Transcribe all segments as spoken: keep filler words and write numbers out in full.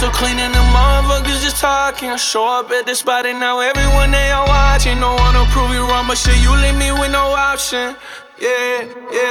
so clean and the motherfuckers just talking. I show up at the spot and now everyone they are watching. No one to prove you wrong, but shit, you leave me with no option. Yeah,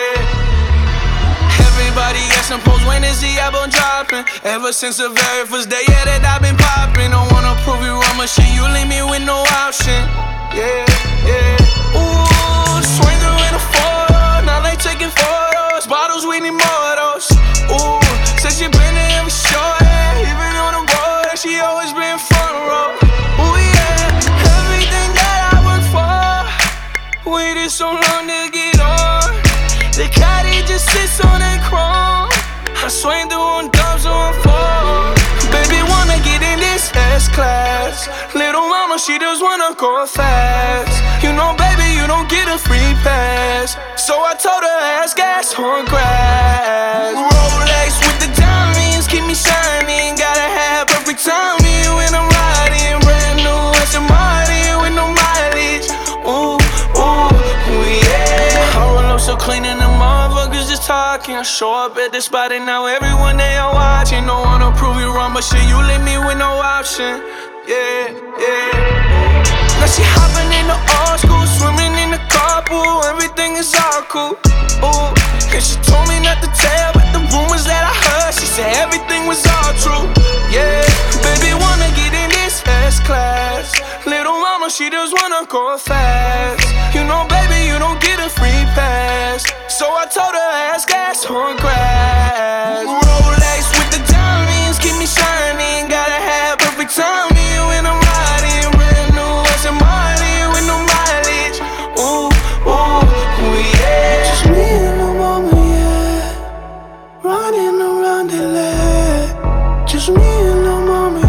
yeah. Everybody asking post, when is the album dropping? Ever since the very first day, yeah, that I've been popping. Don't wanna prove you wrong, but shit, you leave me with no option. Yeah, yeah. Ooh, swing through in a photo, now they taking photos. Bottles, we need more of those. Ooh, said she been to every show, yeah. Even on the road, that she always been front row. Ooh, yeah. Everything that I work for, waited so long to get on. The caddy just sits on that chrome. I swing through on dubs on four. Baby wanna get in this S-Class. Little mama, she just wanna go fast. You know, baby, you don't get a free pass. So I told her, ass gas on grass. Rolex with the diamonds, keep me shining. Gotta have perfect timing when I'm riding. Brand new Aston Martin with no mileage. Ooh, ooh, ooh, yeah. I roll up so clean and the motherfuckers just talking. I show up at the spot and now everyone they are watching. No one to prove you wrong, but shit, you leave me with no option. Yeah, yeah. Now she hopping in the old school, swimming in the carpool. Everything is all cool. Ooh, and she told me not to tell, but the rumors that I heard, she said everything was all true. Yeah, baby wanna get in this S-Class. Little mama, she just wanna go fast. You know, baby, you don't get a free pass. So I told her, ass gas on grass. Rolex with the diamonds, keep me shining. Gotta have perfect timing when I'm riding. Brand new Aston Martin with no mileage. Ooh, ooh, ooh, yeah. Just me and the mama, yeah. Riding around the lake. Just me and the mama,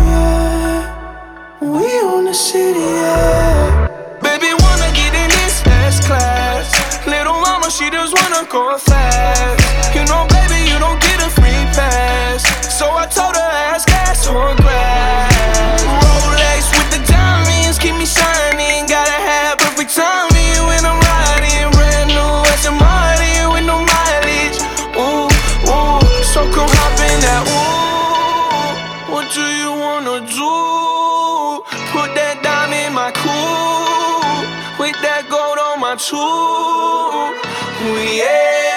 yeah. We on the city, yeah. Baby wanna get in this S-Class. Little mama, she just wanna go fast. You know, baby, you don't get a free pass. So I told her, ass gas on grass. Rolex with the diamonds, keep me shining. Gotta have perfect timing when I'm riding. Brand new Aston Martin with no mileage. Ooh, ooh, so come hop in that. Ooh, what do you wanna do? Put that dime in my coupe, with that gold on my tooth. Ooh, yeah.